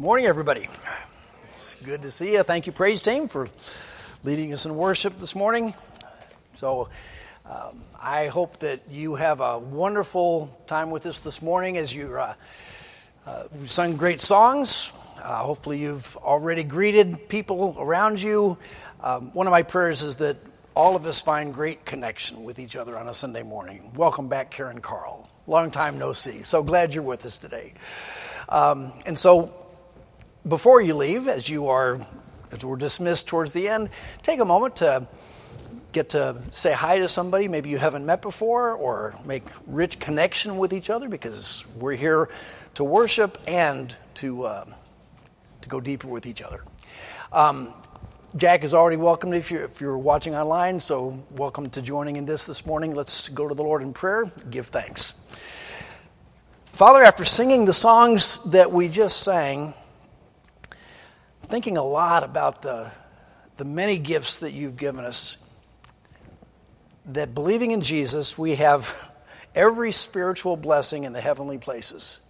Morning, everybody. It's good to see you. Thank you, praise team, for leading us in worship this morning. So I hope that you have a wonderful time with us this morning as you we've sung great songs. Hopefully you've already greeted people around you. One of my prayers is that all of us find great connection with each other on a Sunday morning. Welcome back, Karen Carl. Long time no see. So glad you're with us today. And so before you leave, as we're dismissed towards the end, take a moment to get to say hi to somebody maybe you haven't met before, or make rich connection with each other, because we're here to worship and to go deeper with each other. Jack is already welcomed if you're watching online, so welcome to joining in this morning. Let's go to the Lord in prayer, give thanks. Father, after singing the songs that we just sang, thinking a lot about the many gifts that you've given us, that believing in Jesus, we have every spiritual blessing in the heavenly places.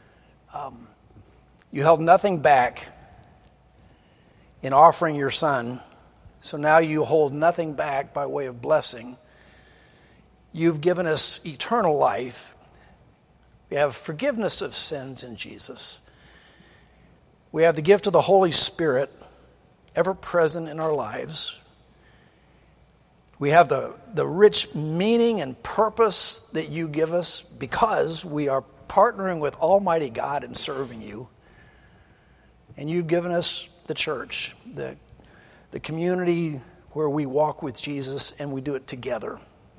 You held nothing back in offering your Son, so now you hold nothing back by way of blessing. You've given us eternal life. We have forgiveness of sins in Jesus. We have the gift of the Holy Spirit, ever present in our lives. We have the rich meaning and purpose that you give us because we are partnering with Almighty God and serving you. And you've given us the church, the community where we walk with Jesus and we do it together.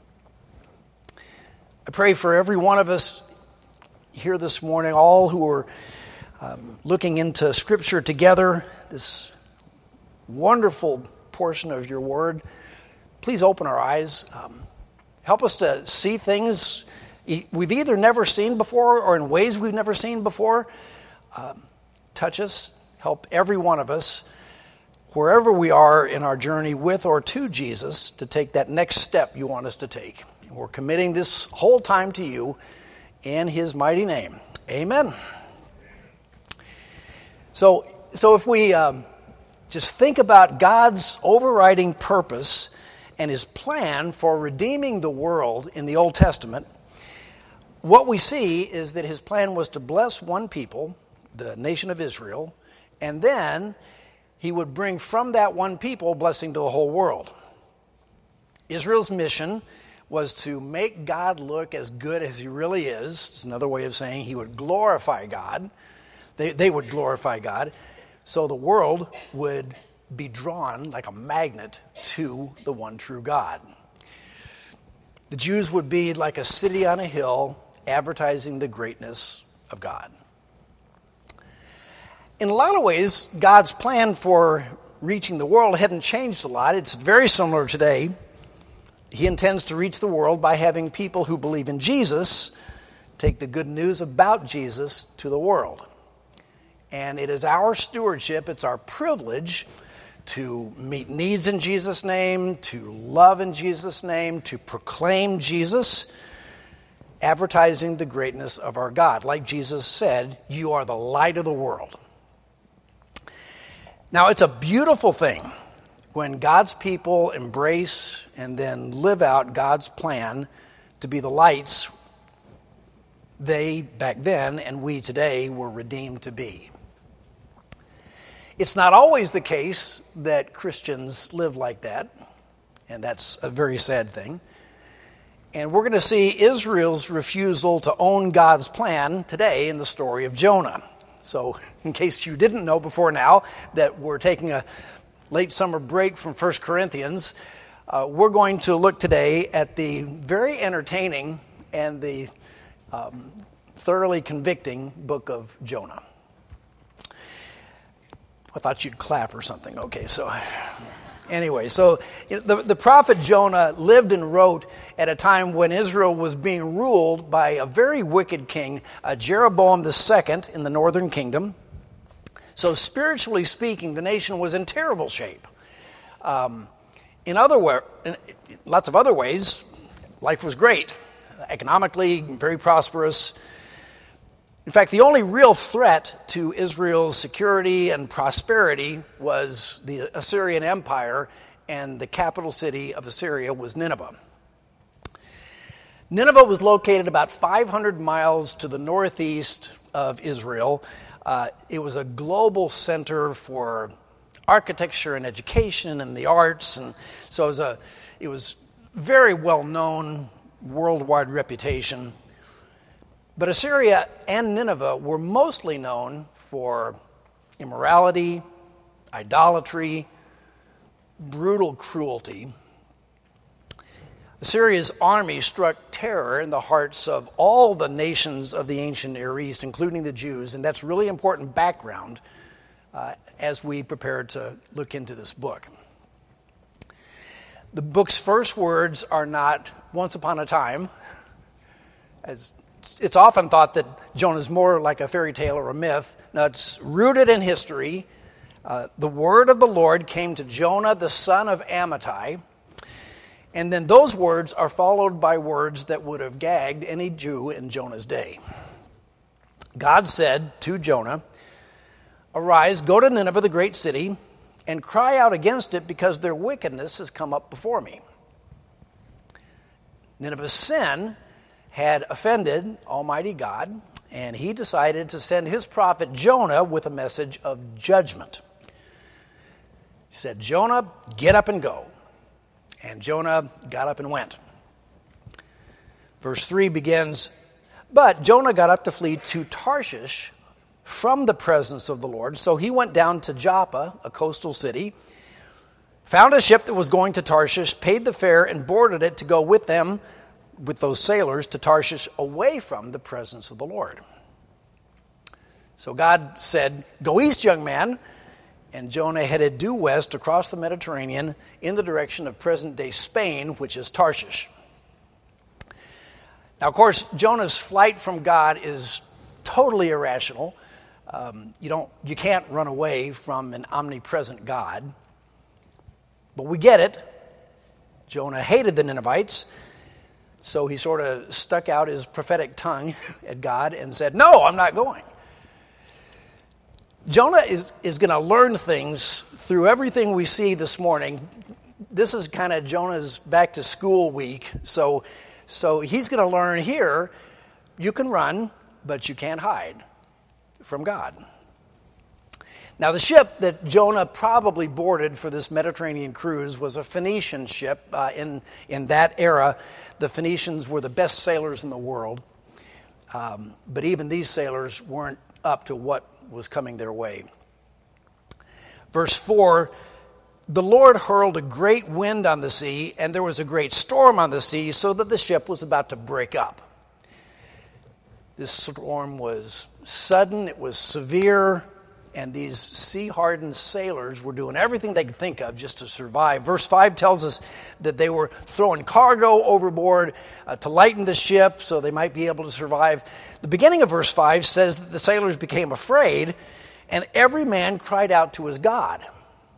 I pray for every one of us here this morning, all who are looking into Scripture together, this wonderful portion of your Word. Please open our eyes. Help us to see things we've either never seen before or in ways we've never seen before. Touch us. Help every one of us, wherever we are in our journey with or to Jesus, to take that next step you want us to take. And we're committing this whole time to you in His mighty name. Amen. So if we just think about God's overriding purpose and His plan for redeeming the world in the Old Testament, what we see is that His plan was to bless one people, the nation of Israel, and then He would bring from that one people blessing to the whole world. Israel's mission was to make God look as good as He really is. It's another way of saying He would glorify God. They would glorify God, so the world would be drawn like a magnet to the one true God. The Jews would be like a city on a hill, advertising the greatness of God. In a lot of ways, God's plan for reaching the world hadn't changed a lot. It's very similar today. He intends to reach the world by having people who believe in Jesus take the good news about Jesus to the world. And it is our stewardship, it's our privilege to meet needs in Jesus' name, to love in Jesus' name, to proclaim Jesus, advertising the greatness of our God. Like Jesus said, you are the light of the world. Now, it's a beautiful thing when God's people embrace and then live out God's plan to be the lights they, back then, and we today, were redeemed to be. It's not always the case that Christians live like that, and that's a very sad thing. And we're going to see Israel's refusal to own God's plan today in the story of Jonah. So, in case you didn't know before now that we're taking a late summer break from 1 Corinthians, we're going to look today at the very entertaining and the thoroughly convicting book of Jonah. I thought you'd clap or something. Okay, so anyway, so the prophet Jonah lived and wrote at a time when Israel was being ruled by a very wicked king, Jeroboam II in the northern kingdom. So spiritually speaking, the nation was in terrible shape. In lots of other ways, life was great. Economically, very prosperous. In fact, the only real threat to Israel's security and prosperity was the Assyrian Empire, and the capital city of Assyria was Nineveh. Nineveh was located about 500 miles to the northeast of Israel. It was a global center for architecture and education and the arts, and so it was very well known, worldwide reputation. But Assyria and Nineveh were mostly known for immorality, idolatry, brutal cruelty. Assyria's army struck terror in the hearts of all the nations of the ancient Near East, including the Jews, and that's really important background as we prepare to look into this book. The book's first words are not "once upon a time," as it's often thought that Jonah is more like a fairy tale or a myth. No, it's rooted in history. The word of the Lord came to Jonah, the son of Amittai. And then those words are followed by words that would have gagged any Jew in Jonah's day. God said to Jonah, "Arise, go to Nineveh, the great city, and cry out against it, because their wickedness has come up before me." Nineveh's sin had offended Almighty God, and he decided to send his prophet Jonah with a message of judgment. He said, "Jonah, get up and go." And Jonah got up and went. Verse 3 begins, "But Jonah got up to flee to Tarshish from the presence of the Lord. So he went down to Joppa, a coastal city, found a ship that was going to Tarshish, paid the fare, and boarded it to go with them, with those sailors, to Tarshish, away from the presence of the Lord." So God said, "Go east, young man." And Jonah headed due west across the Mediterranean in the direction of present-day Spain, which is Tarshish. Now, of course, Jonah's flight from God is totally irrational. You can't run away from an omnipresent God. But we get it. Jonah hated the Ninevites, so he sort of stuck out his prophetic tongue at God and said, "No, I'm not going." Jonah is going to learn things through everything we see this morning. This is kind of Jonah's back to school week. So he's going to learn here, you can run, but you can't hide from God. Now, the ship that Jonah probably boarded for this Mediterranean cruise was a Phoenician ship. In that era, the Phoenicians were the best sailors in the world. But even these sailors weren't up to what was coming their way. Verse 4, "The Lord hurled a great wind on the sea, and there was a great storm on the sea, so that the ship was about to break up." This storm was sudden, it was severe, and these sea-hardened sailors were doing everything they could think of just to survive. Verse 5 tells us that they were throwing cargo overboard to lighten the ship so they might be able to survive. The beginning of verse 5 says that the sailors became afraid, and every man cried out to his God.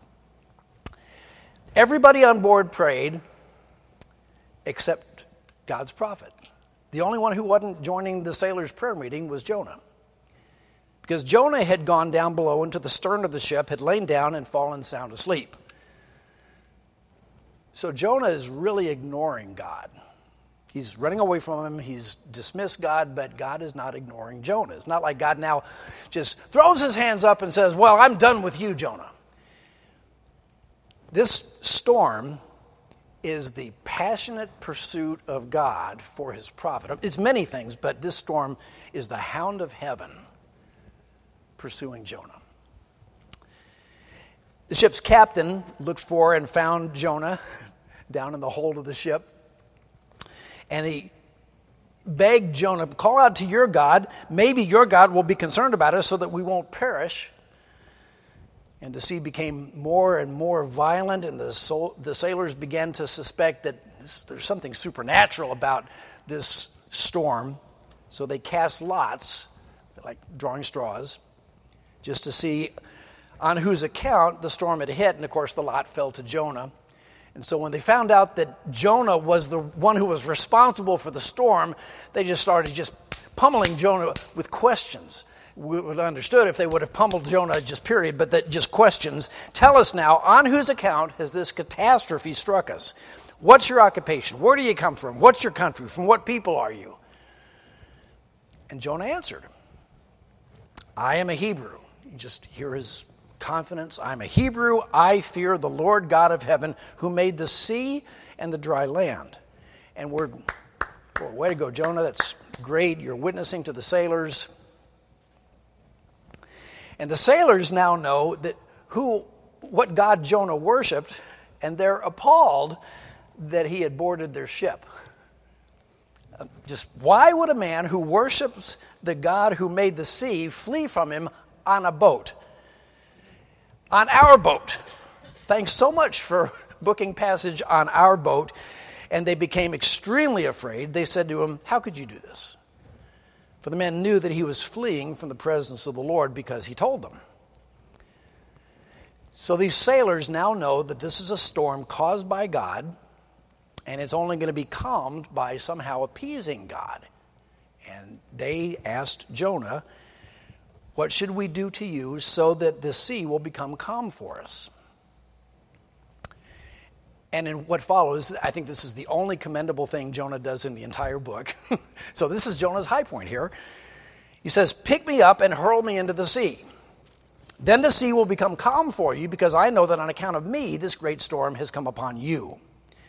Everybody on board prayed except God's prophet. The only one who wasn't joining the sailors' prayer meeting was Jonah. Because Jonah had gone down below into the stern of the ship, had lain down and fallen sound asleep. So Jonah is really ignoring God. He's running away from him. He's dismissed God, but God is not ignoring Jonah. It's not like God now just throws his hands up and says, "Well, I'm done with you, Jonah." This storm is the passionate pursuit of God for his prophet. It's many things, but this storm is the hound of heaven pursuing Jonah. The ship's captain looked for and found Jonah down in the hold of the ship. And he begged Jonah, "Call out to your God. Maybe your God will be concerned about us so that we won't perish." And the sea became more and more violent, and the sailors began to suspect that there's something supernatural about this storm. So they cast lots, like drawing straws, just to see on whose account the storm had hit. And of course, the lot fell to Jonah. And so when they found out that Jonah was the one who was responsible for the storm, they just started pummeling Jonah with questions. We would have understood if they would have pummeled Jonah just period, but that just questions. Tell us now, on whose account has this catastrophe struck us? What's your occupation? Where do you come from? What's your country? From what people are you? And Jonah answered, I am a Hebrew. You just hear his confidence. I'm a Hebrew. I fear the Lord God of heaven, who made the sea and the dry land. And way to go, Jonah. That's great. You're witnessing to the sailors. And the sailors now know what God Jonah worshipped, and they're appalled that he had boarded their ship. Just why would a man who worships the God who made the sea flee from him on a boat? On our boat. Thanks so much for booking passage on our boat. And they became extremely afraid. They said to him, how could you do this? For the men knew that he was fleeing from the presence of the Lord because he told them. So these sailors now know that this is a storm caused by God, and it's only going to be calmed by somehow appeasing God. And they asked Jonah, what should we do to you so that the sea will become calm for us? And in what follows, I think this is the only commendable thing Jonah does in the entire book. So this is Jonah's high point here. He says, pick me up and hurl me into the sea. Then the sea will become calm for you, because I know that on account of me, this great storm has come upon you.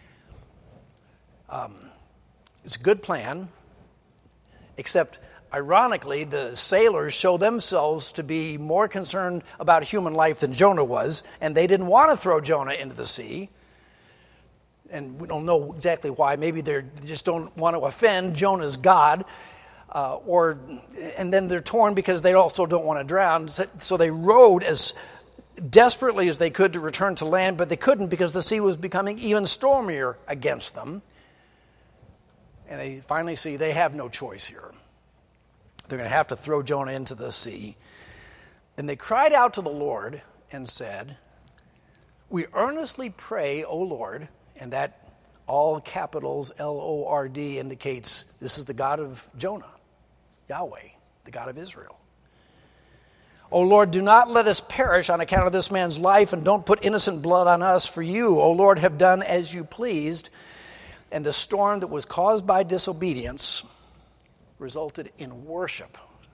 It's a good plan, except ironically, the sailors show themselves to be more concerned about human life than Jonah was, and they didn't want to throw Jonah into the sea. And we don't know exactly why. Maybe they just don't want to offend Jonah's God, and then they're torn because they also don't want to drown. So they rowed as desperately as they could to return to land, but they couldn't because the sea was becoming even stormier against them. And they finally see they have no choice here. They're going to have to throw Jonah into the sea. Then they cried out to the Lord and said, we earnestly pray, O Lord. And that all capitals L-O-R-D indicates this is the God of Jonah, Yahweh, the God of Israel. O Lord, do not let us perish on account of this man's life, and don't put innocent blood on us, for you, O Lord, have done as you pleased. And the storm that was caused by disobedience resulted in worship.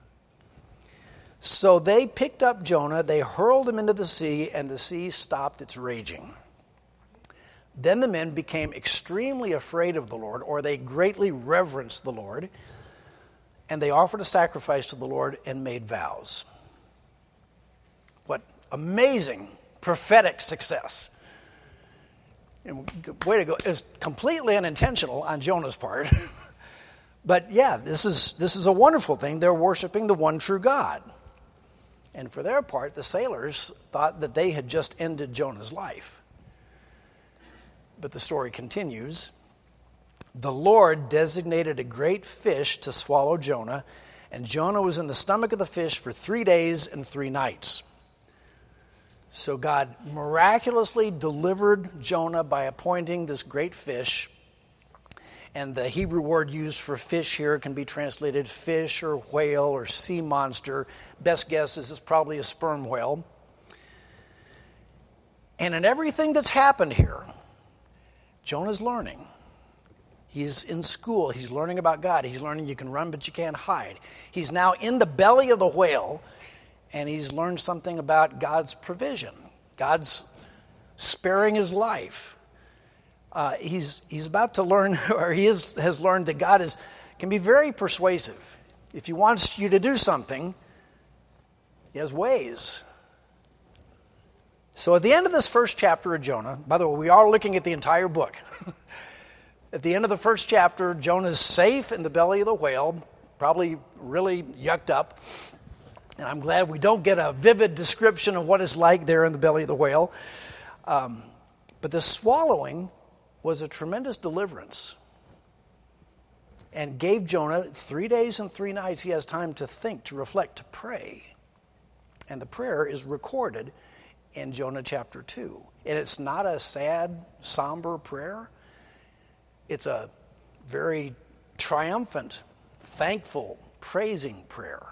So they picked up Jonah, they hurled him into the sea, and the sea stopped its raging. Then the men became extremely afraid of the Lord, or they greatly reverenced the Lord, and they offered a sacrifice to the Lord and made vows. What amazing prophetic success. And way to go. It's completely unintentional on Jonah's part. But yeah, this is a wonderful thing. They're worshiping the one true God. And for their part, the sailors thought that they had just ended Jonah's life. But the story continues. The Lord designated a great fish to swallow Jonah, and Jonah was in the stomach of the fish for 3 days and 3 nights. So God miraculously delivered Jonah by appointing this great fish. And the Hebrew word used for fish here can be translated fish or whale or sea monster. Best guess is it's probably a sperm whale. And in everything that's happened here, Jonah's learning. He's in school. He's learning about God. He's learning you can run, but you can't hide. He's now in the belly of the whale, and he's learned something about God's provision, God's sparing his life. He's about to learn, or has learned that God can be very persuasive. If he wants you to do something, he has ways. So at the end of this first chapter of Jonah, by the way, we are looking at the entire book. At the end of the first chapter, Jonah's safe in the belly of the whale, probably really yucked up. And I'm glad we don't get a vivid description of what it's like there in the belly of the whale. But the swallowing was a tremendous deliverance and gave Jonah 3 days and 3 nights. He has time to think, to reflect, to pray. And the prayer is recorded in Jonah chapter 2. And it's not a sad, somber prayer. It's a very triumphant, thankful praising prayer.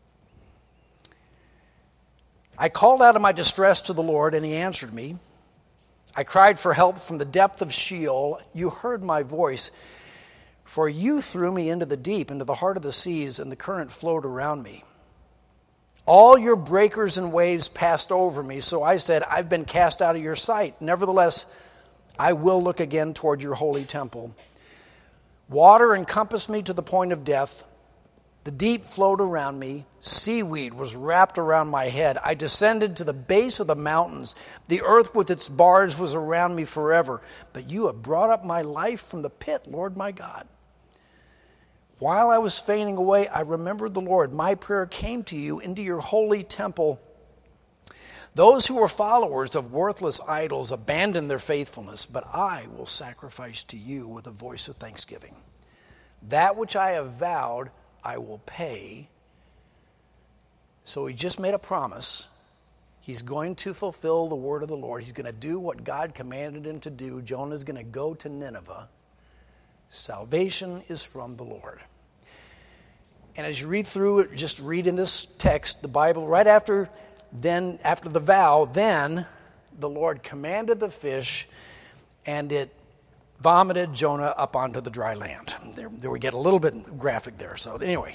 I called out of my distress to the Lord, and he answered me. I cried for help from the depth of Sheol. You heard my voice, for you threw me into the deep, into the heart of the seas, and the current flowed around me. All your breakers and waves passed over me, so I said, I've been cast out of your sight. Nevertheless, I will look again toward your holy temple. Water encompassed me to the point of death. The deep flowed around me. Seaweed was wrapped around my head. I descended to the base of the mountains. The earth with its bars was around me forever. But you have brought up my life from the pit, Lord my God. While I was fainting away, I remembered the Lord. My prayer came to you into your holy temple. Those who were followers of worthless idols abandoned their faithfulness, but I will sacrifice to you with a voice of thanksgiving. That which I have vowed, I will pay. So he just made a promise. He's going to fulfill the word of the Lord. He's going to do what God commanded him to do. Jonah's going to go to Nineveh. Salvation is from the Lord. And as you read through it, just read in this text, the Bible, right after the vow, then the Lord commanded the fish, and it vomited Jonah up onto the dry land. There we get a little bit graphic there. So anyway,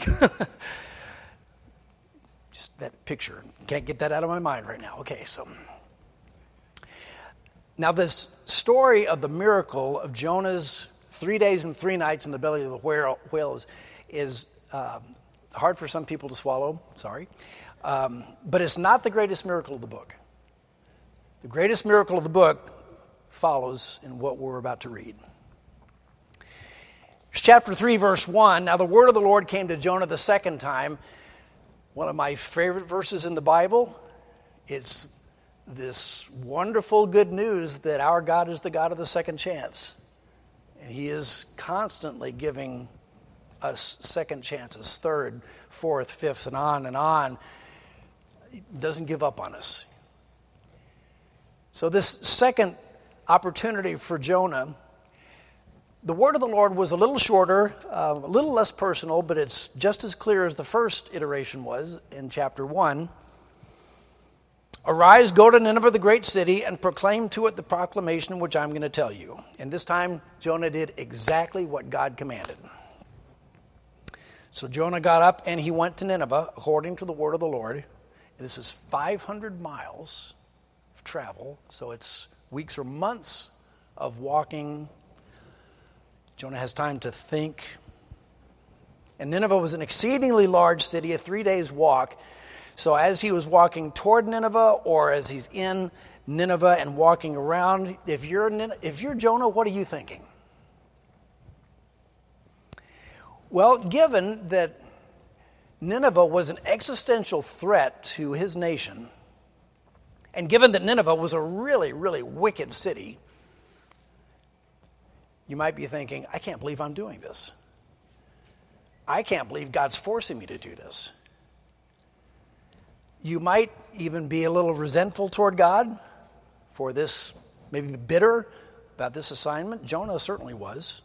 just that picture. Can't get that out of my mind right now. Okay, so now this story of the miracle of Jonah's 3 days and 3 nights in the belly of the whale is hard for some people to swallow. Sorry. But it's not the greatest miracle of the book. The greatest miracle of the book follows in what we're about to read. Chapter 3, verse 1. Now the word of the Lord came to Jonah the second time. One of my favorite verses in the Bible. It's this wonderful good news that our God is the God of the second chance. And he is constantly giving us second chances, third, fourth, fifth, and on. He doesn't give up on us. So this second opportunity for Jonah, the word of the Lord was a little shorter, a little less personal, but it's just as clear as the first iteration was in chapter 1. Arise, go to Nineveh, the great city, and proclaim to it the proclamation which I'm going to tell you. And this time, Jonah did exactly what God commanded. So Jonah got up and he went to Nineveh according to the word of the Lord. This is 500 miles of travel, so it's weeks or months of walking. Jonah has time to think. And Nineveh was an exceedingly large city, a 3 days walk. So as he was walking toward Nineveh, or as he's in Nineveh and walking around, if you're Jonah, what are you thinking? Well, given that Nineveh was an existential threat to his nation, and given that Nineveh was a really, really wicked city, you might be thinking, I can't believe I'm doing this. I can't believe God's forcing me to do this. You might even be a little resentful toward God for this, maybe bitter about this assignment. Jonah certainly was.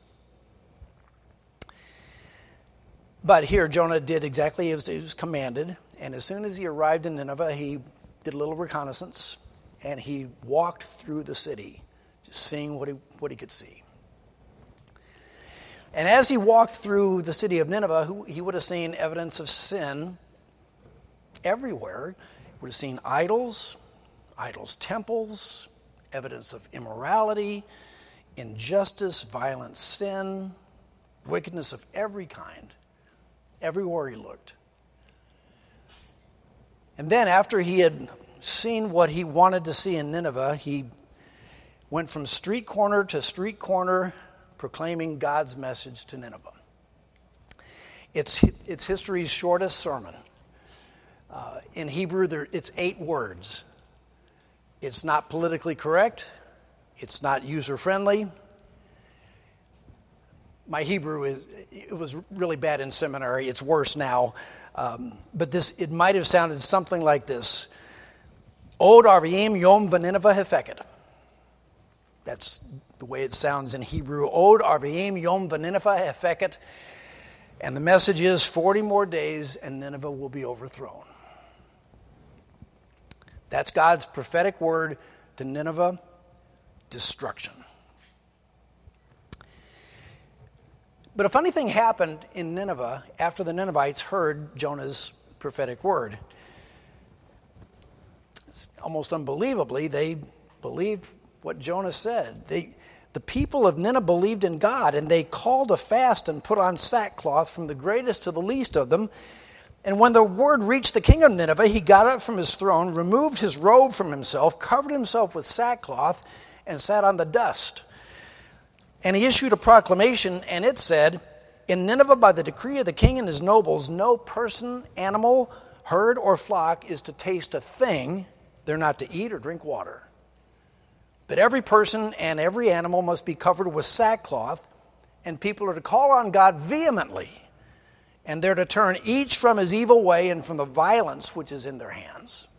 But here, Jonah did exactly as he was commanded. And as soon as he arrived in Nineveh, he did a little reconnaissance. And he walked through the city, just seeing what he could see. And as he walked through the city of Nineveh, he would have seen evidence of sin everywhere. He would have seen idols temples, evidence of immorality, injustice, violent sin, wickedness of every kind, everywhere he looked. And then after he had seen what he wanted to see in Nineveh, he went from street corner to street corner proclaiming God's message to Nineveh. It's history's shortest sermon. In Hebrew, it's 8 words. It's not politically correct. It's not user-friendly. My Hebrew it was really bad in seminary. It's worse now. But it might have sounded something like this. Od Arvim Yom V'Nineveh Hefeket. That's the way it sounds in Hebrew. Od Arvim Yom V'Nineveh Hefeket. And the message is 40 more days and Nineveh will be overthrown. That's God's prophetic word to Nineveh: destruction. But a funny thing happened in Nineveh after the Ninevites heard Jonah's prophetic word. It's almost unbelievably, they believed what Jonah said. The people of Nineveh believed in God, and they called a fast and put on sackcloth from the greatest to the least of them. And when the word reached the king of Nineveh, he got up from his throne, removed his robe from himself, covered himself with sackcloth, and sat on the dust. And he issued a proclamation, and it said, "In Nineveh, by the decree of the king and his nobles, no person, animal, herd, or flock is to taste a thing. They're not to eat or drink water. But every person and every animal must be covered with sackcloth, and people are to call on God vehemently, and they're to turn each from his evil way and from the violence which is in their hands."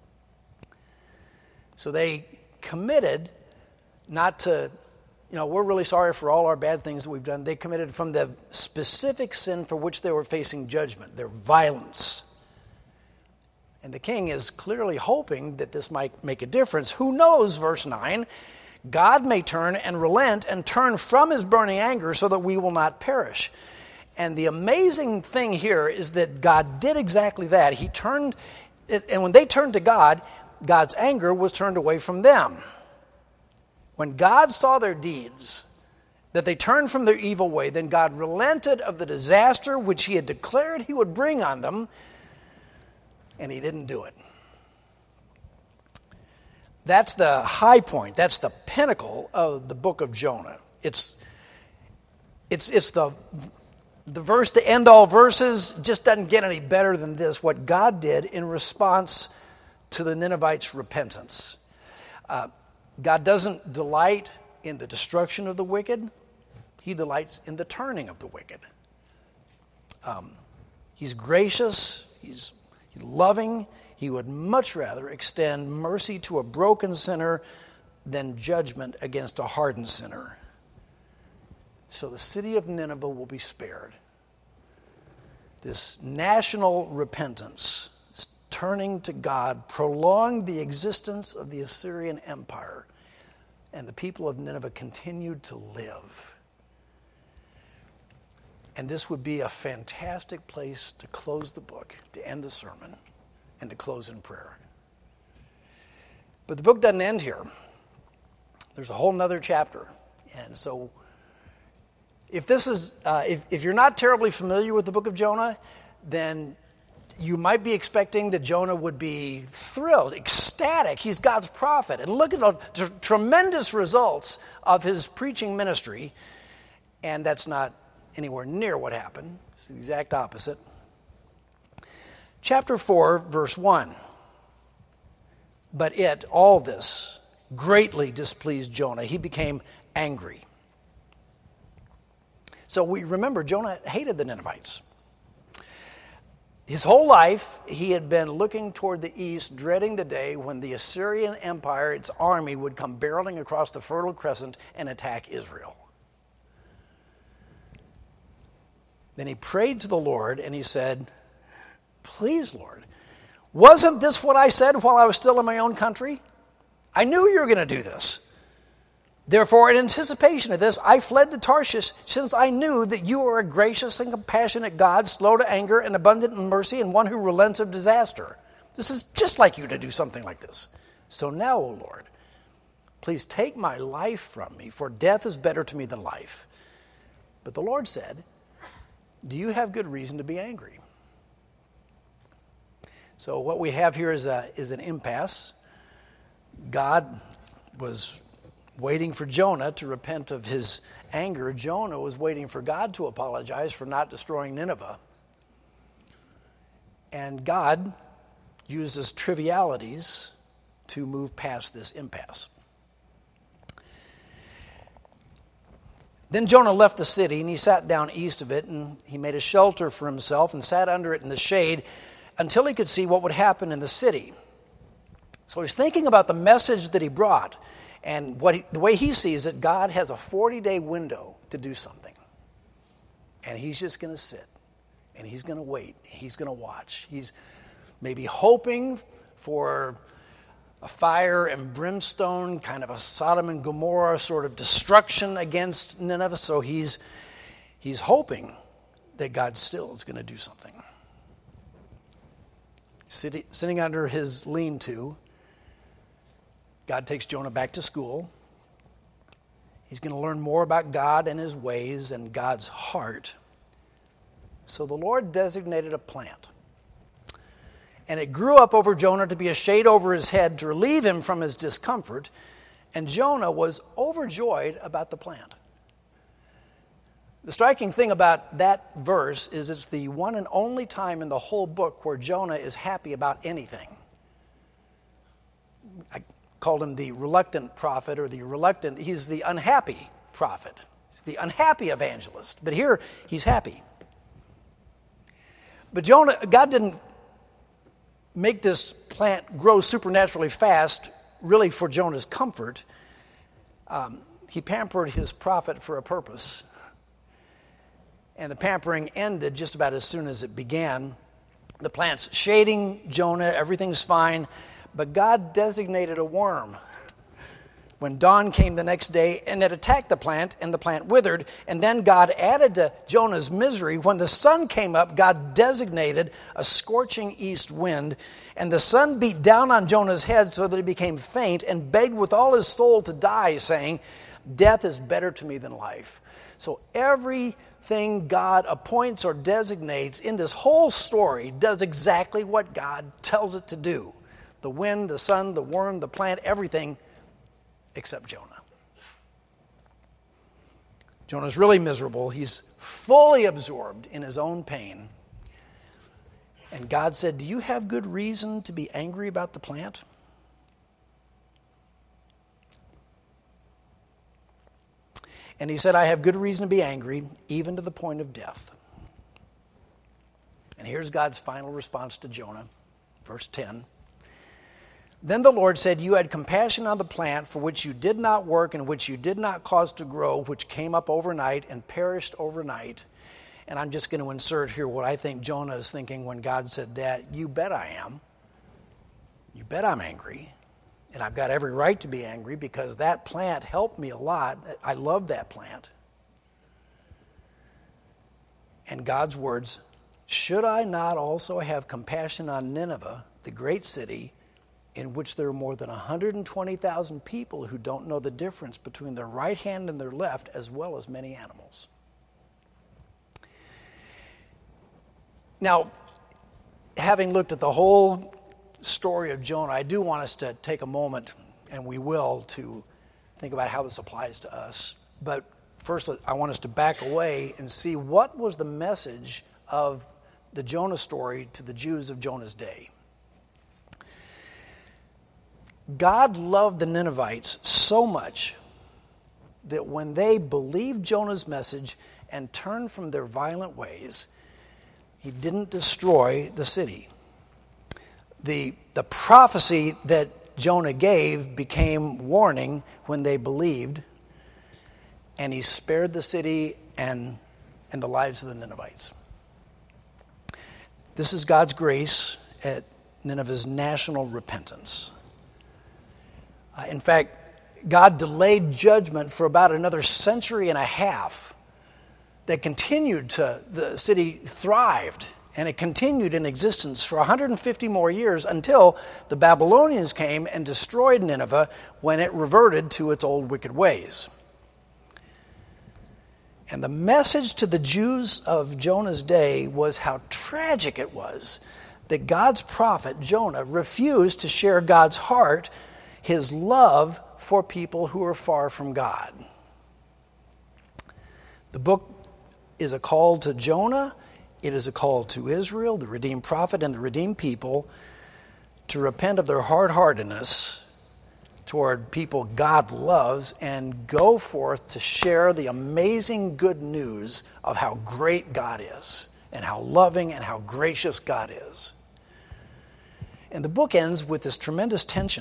So they committed not to, we're really sorry for all our bad things that we've done. They committed from the specific sin for which they were facing judgment, their violence. And the king is clearly hoping that this might make a difference. Who knows, verse 9, God may turn and relent and turn from his burning anger so that we will not perish. And the amazing thing here is that God did exactly that. He turned, and when they turned to God, God's anger was turned away from them. When God saw their deeds, that they turned from their evil way, then God relented of the disaster which he had declared he would bring on them, and he didn't do it. That's the high point. That's the pinnacle of the book of Jonah. It's the verse to end all verses. Just doesn't get any better than this. What God did in response to the Ninevites' repentance. God doesn't delight in the destruction of the wicked. He delights in the turning of the wicked. He's gracious. He's loving. He would much rather extend mercy to a broken sinner than judgment against a hardened sinner. So the city of Nineveh will be spared. This national repentance, turning to God, prolonged the existence of the Assyrian Empire, and the people of Nineveh continued to live. And this would be a fantastic place to close the book, to end the sermon, and to close in prayer. But the book doesn't end here. There's a whole nother chapter. And so if this is, if you're not terribly familiar with the book of Jonah, then you might be expecting that Jonah would be thrilled, ecstatic. He's God's prophet. And look at the tremendous results of his preaching ministry. And that's not anywhere near what happened. It's the exact opposite. Chapter 4, verse 1. But all this, greatly displeased Jonah. He became angry. So we remember Jonah hated the Ninevites. His whole life, he had been looking toward the east, dreading the day when the Assyrian Empire, its army, would come barreling across the Fertile Crescent and attack Israel. Then he prayed to the Lord and he said, "Please, Lord, wasn't this what I said while I was still in my own country? I knew you were going to do this. Therefore, in anticipation of this, I fled to Tarshish, since I knew that you are a gracious and compassionate God, slow to anger and abundant in mercy, and one who relents of disaster. This is just like you to do something like this. So now, O Lord, please take my life from me, for death is better to me than life." But the Lord said, "Do you have good reason to be angry?" So what we have here is an impasse. God was waiting for Jonah to repent of his anger. Jonah was waiting for God to apologize for not destroying Nineveh. And God uses trivialities to move past this impasse. Then Jonah left the city, and he sat down east of it, and he made a shelter for himself and sat under it in the shade until he could see what would happen in the city. So he's thinking about the message that he brought, and the way he sees it, God has a 40-day window to do something. And he's just going to sit. And he's going to wait. He's going to watch. He's maybe hoping for a fire and brimstone, kind of a Sodom and Gomorrah sort of destruction against Nineveh. So he's hoping that God still is going to do something. Sitting under his lean-to, God takes Jonah back to school. He's going to learn more about God and his ways and God's heart. So the Lord designated a plant. And it grew up over Jonah to be a shade over his head to relieve him from his discomfort. And Jonah was overjoyed about the plant. The striking thing about that verse is it's the one and only time in the whole book where Jonah is happy about anything. I called him the reluctant prophet, or he's the unhappy prophet. He's the unhappy evangelist. But here, he's happy. But God didn't make this plant grow supernaturally fast, really for Jonah's comfort. He pampered his prophet for a purpose. And the pampering ended just about as soon as it began. The plant's shading Jonah, everything's fine, but God designated a worm. When dawn came the next day, and it attacked the plant, and the plant withered, and then God added to Jonah's misery. When the sun came up, God designated a scorching east wind, and the sun beat down on Jonah's head so that he became faint and begged with all his soul to die, saying, "Death is better to me than life." So everything God appoints or designates in this whole story does exactly what God tells it to do. The wind, the sun, the worm, the plant, everything except Jonah. Jonah's really miserable. He's fully absorbed in his own pain. And God said, "Do you have good reason to be angry about the plant?" And he said, "I have good reason to be angry, even to the point of death." And here's God's final response to Jonah, verse 10. Then the Lord said, "You had compassion on the plant for which you did not work and which you did not cause to grow, which came up overnight and perished overnight." And I'm just going to insert here what I think Jonah is thinking when God said that. You bet I am. You bet I'm angry. And I've got every right to be angry because that plant helped me a lot. I love that plant. And God's words, "Should I not also have compassion on Nineveh, the great city, in which there are more than 120,000 people who don't know the difference between their right hand and their left, as well as many animals?" Now, having looked at the whole story of Jonah, I do want us to take a moment, and we will, to think about how this applies to us. But first, I want us to back away and see what was the message of the Jonah story to the Jews of Jonah's day. God loved the Ninevites so much that when they believed Jonah's message and turned from their violent ways, he didn't destroy the city. The prophecy that Jonah gave became warning when they believed, and he spared the city and the lives of the Ninevites. This is God's grace at Nineveh's national repentance. In fact, God delayed judgment for about another century and a half. That continued the city thrived, and it continued in existence for 150 more years until the Babylonians came and destroyed Nineveh when it reverted to its old wicked ways. And the message to the Jews of Jonah's day was how tragic it was that God's prophet Jonah refused to share God's heart, his love for people who are far from God. The book is a call to Jonah. It is a call to Israel, the redeemed prophet, and the redeemed people to repent of their hard-heartedness toward people God loves and go forth to share the amazing good news of how great God is and how loving and how gracious God is. And the book ends with this tremendous tension.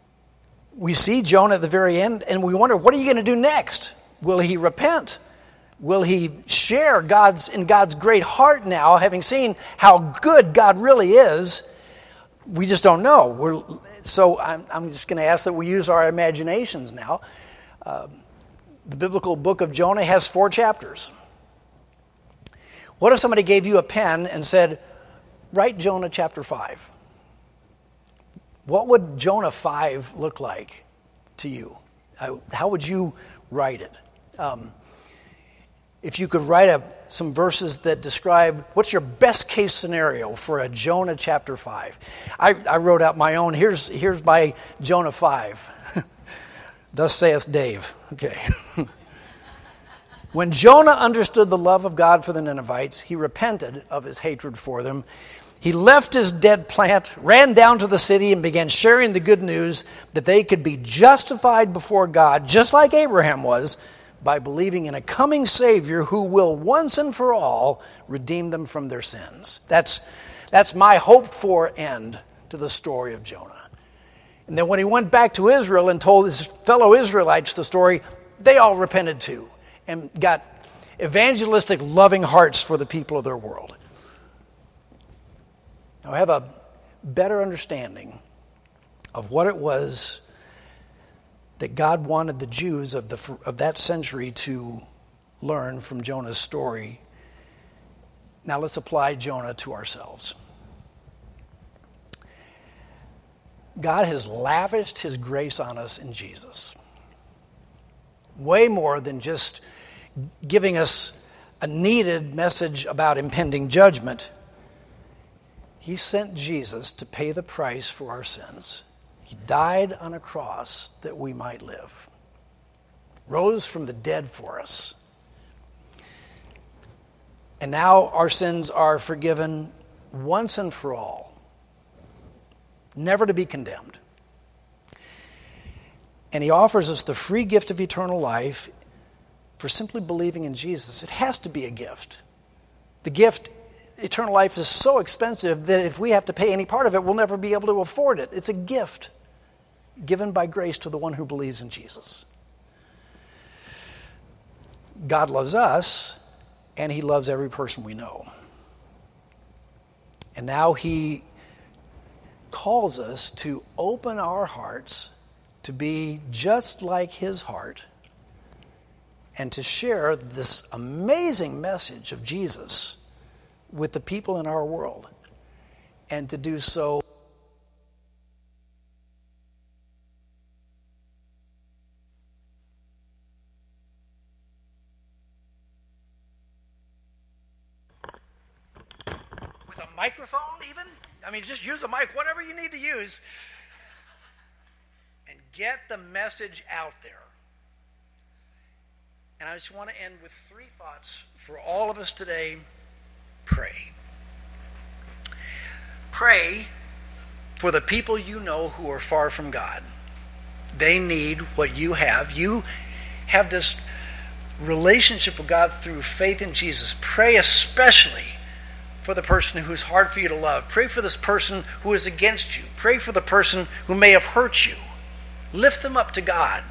We see Jonah at the very end, and we wonder, what are you going to do next? Will he repent? Will he share in God's great heart now, having seen how good God really is? We just don't know. So I'm just going to ask that we use our imaginations now. The biblical book of Jonah has 4 chapters. What if somebody gave you a pen and said, write Jonah chapter 5? What would Jonah 5 look like to you? How would you write it? If you could write some verses that describe what's your best case scenario for a Jonah chapter 5. I wrote out my own. Here's my Jonah 5. Thus saith Dave. Okay. When Jonah understood the love of God for the Ninevites, he repented of his hatred for them. He left his dead plant, ran down to the city, and began sharing the good news that they could be justified before God, just like Abraham was, by believing in a coming Savior who will once and for all redeem them from their sins. That's my hoped-for end to the story of Jonah. And then when he went back to Israel and told his fellow Israelites the story, they all repented too and got evangelistic, loving hearts for the people of their world. Now I have a better understanding of what it was that God wanted the Jews of that century to learn from Jonah's story. Now let's apply Jonah to ourselves. God has lavished his grace on us in Jesus. Way more than just giving us a needed message about impending judgment. He sent Jesus to pay the price for our sins. He died on a cross that we might live. Rose from the dead for us. And now our sins are forgiven once and for all. Never to be condemned. And he offers us the free gift of eternal life for simply believing in Jesus. It has to be a gift. The gift, eternal life, is so expensive that if we have to pay any part of it, we'll never be able to afford it. It's a gift given by grace to the one who believes in Jesus. God loves us, and he loves every person we know. And now he calls us to open our hearts to be just like his heart and to share this amazing message of Jesus with the people in our world, and to do so with a microphone even? I mean, just use a mic, whatever you need to use, and get the message out there. And I just want to end with 3 thoughts for all of us today. Pray. Pray for the people you know who are far from God. They need what you have. You have this relationship with God through faith in Jesus. Pray especially for the person who's hard for you to love. Pray for this person who is against you. Pray for the person who may have hurt you. Lift them up to God.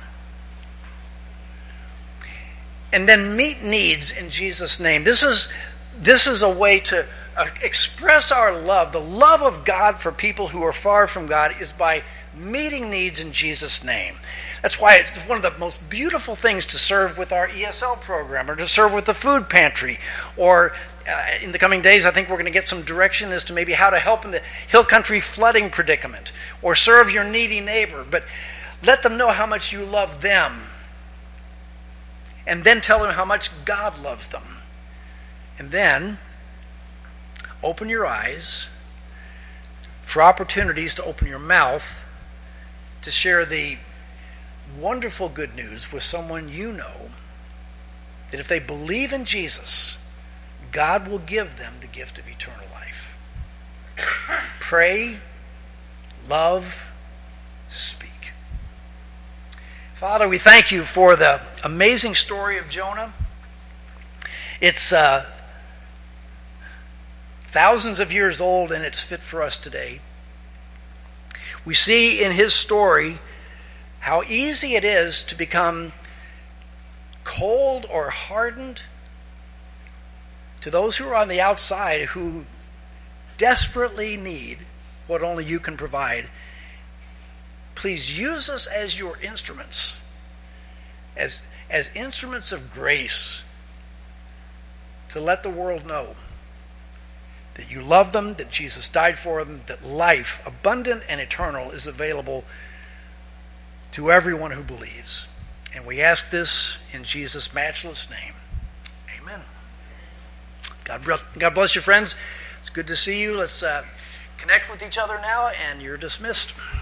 And then meet needs in Jesus' name. This is a way to express our love. The love of God for people who are far from God is by meeting needs in Jesus' name. That's why it's one of the most beautiful things to serve with our ESL program, or to serve with the food pantry, or in the coming days I think we're going to get some direction as to maybe how to help in the Hill Country flooding predicament, or serve your needy neighbor. But let them know how much you love them. And then tell them how much God loves them. And then open your eyes for opportunities to open your mouth to share the wonderful good news with someone you know, that if they believe in Jesus, God will give them the gift of eternal life. Pray, love, speak. Father, we thank you for the amazing story of Jonah. It's thousands of years old, and it's fit for us today. We see in his story how easy it is to become cold or hardened to those who are on the outside who desperately need what only you can provide, please use us as your instruments, as instruments of grace, to let the world know that you love them, that Jesus died for them, that life, abundant and eternal, is available to everyone who believes. And we ask this in Jesus' matchless name. Amen. God bless you, friends. It's good to see you. Let's connect with each other now, and you're dismissed.